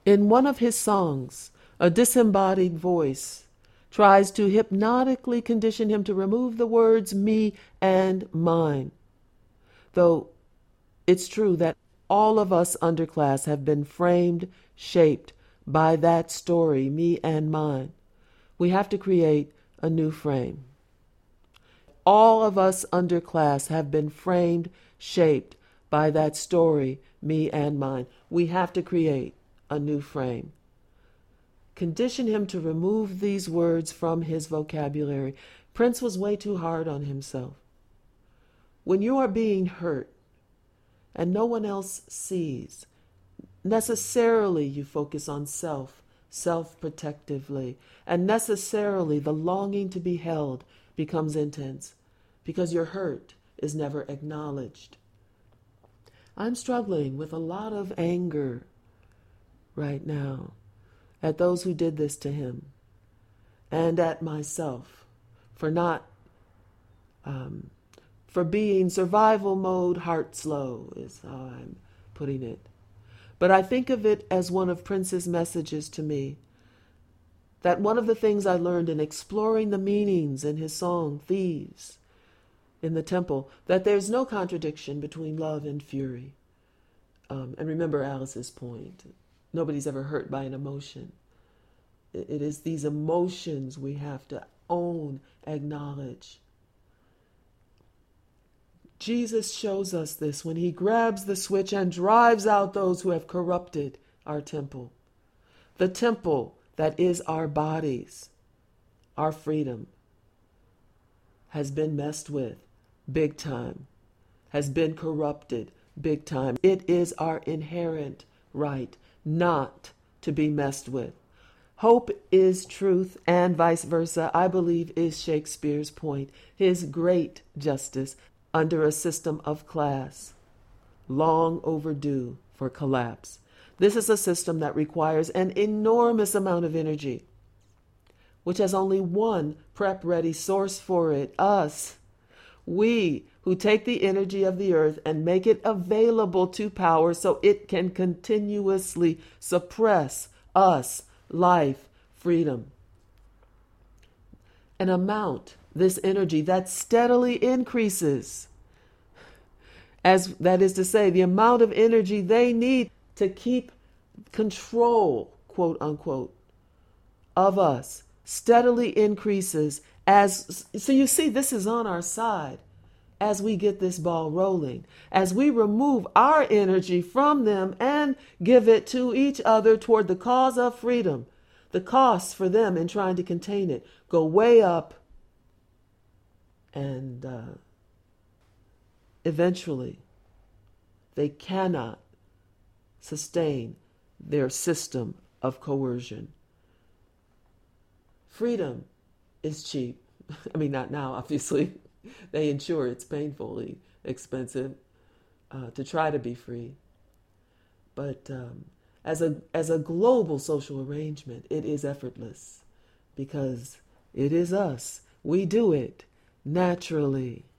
In one of his songs, a disembodied voice tries to hypnotically condition him to remove the words me and mine. Though it's true that all of us underclass have been framed, shaped by that story, me and mine. We have to create a new frame. All of us underclass have been framed, shaped by that story, me and mine. We have to create a new frame. Condition him to remove these words from his vocabulary. Prince was way too hard on himself. When you are being hurt and no one else sees, necessarily you focus on self-protectively, and necessarily the longing to be held becomes intense because your hurt is never acknowledged. I'm struggling with a lot of anger right now at those who did this to him and at myself for for being survival mode heart slow is how I'm putting it. But I think of it as one of Prince's messages to me, that one of the things I learned in exploring the meanings in his song, Thieves, in the temple, that there's no contradiction between love and fury. And remember Alice's point. Nobody's ever hurt by an emotion. It is these emotions we have to own, acknowledge. Jesus shows us this when he grabs the switch and drives out those who have corrupted our temple. The temple that is our bodies, our freedom, has been messed with big time, has been corrupted big time. It is our inherent right not to be messed with. Hope is truth and vice versa, I believe, is Shakespeare's point, his great justice under a system of class, long overdue for collapse. This is a system that requires an enormous amount of energy, which has only one prep-ready source for it, us. We who take the energy of the earth and make it available to power so it can continuously suppress us, life, freedom. An amount, this energy, that steadily increases. As that is to say, the amount of energy they need to keep control, quote unquote, of us steadily increases so you see, this is on our side as we get this ball rolling, as we remove our energy from them and give it to each other toward the cause of freedom. The costs for them in trying to contain it go way up, and eventually they cannot sustain their system of coercion. Freedom is cheap. I mean, not now, obviously. They ensure it's painfully expensive to try to be free. But as a global social arrangement, it is effortless because it is us. We do it naturally.